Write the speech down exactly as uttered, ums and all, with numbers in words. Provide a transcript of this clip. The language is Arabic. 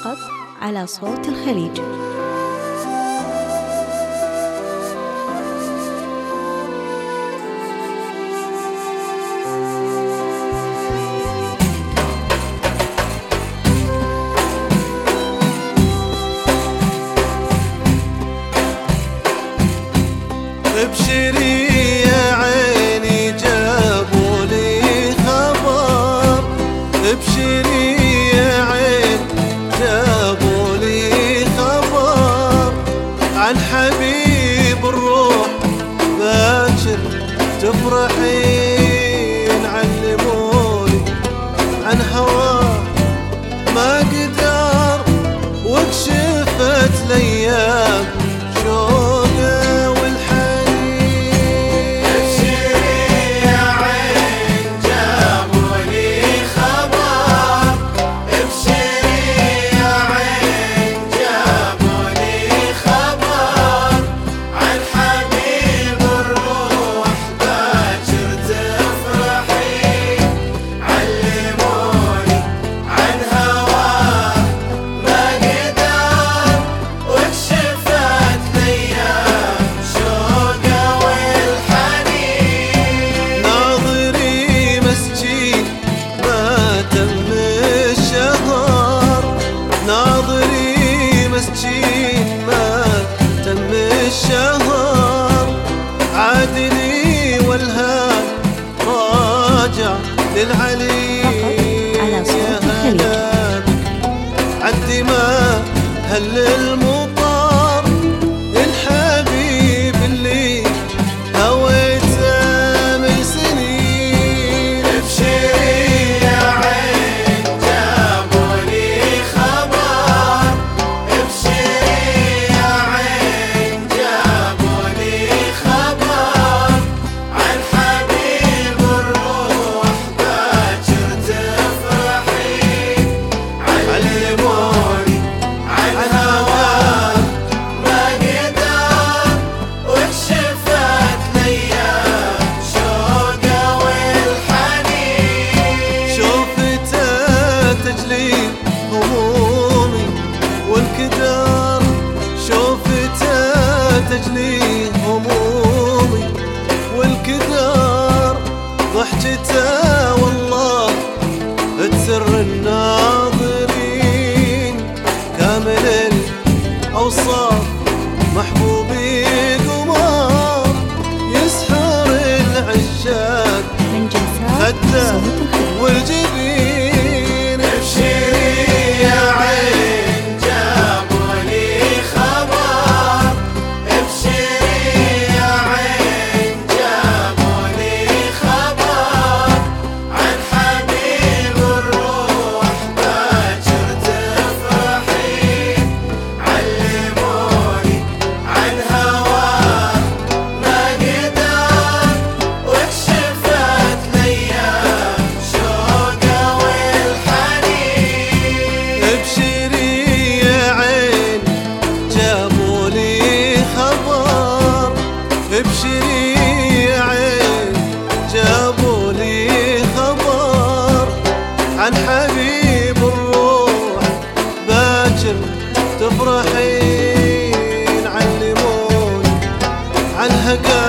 فقط على صوت الخليج. ابشري يا عيني جابوا لي خبر، ابشري يا عين جابوا لي خبر عن حبيب الروح باكر تفرحين، علموني عن هواه ما قدر وكشفت الايام شوقه الشهر عادلي والهان راجع للعلي يا هلا عدي ما هل المطار الحبيب اللي هويته من سنين. ابشري يا عين جابوا لي خبر، ابشري يا عين جابوا لي خبر عن حبيب الروح باكر تفرحين، علموني عن هواه ما قدر وكشفت الايام شوقه والحنين. شوفته تجلي همومي والكدر، شوفته تجلي همومي والكدر، ضحكته والله تسر الناظرين، كامل الأوصاف محبوبي قمر يسحر العشاق من جلسات خده صوت الخليج. والجبين. ابشري يا عين جابوا لي خبر، ابشري يا عين جابوا لي خبر عن حبيب الروح باكر تفرحين، علموني عن هواه ما قدر وكشفت الايام شوقه والحنين. ابشري يا عين جابوا لي خبر، ابشري يا عين جابوا لي خبر عن حبيب الروح باكر تفرحين، علموني عن هقا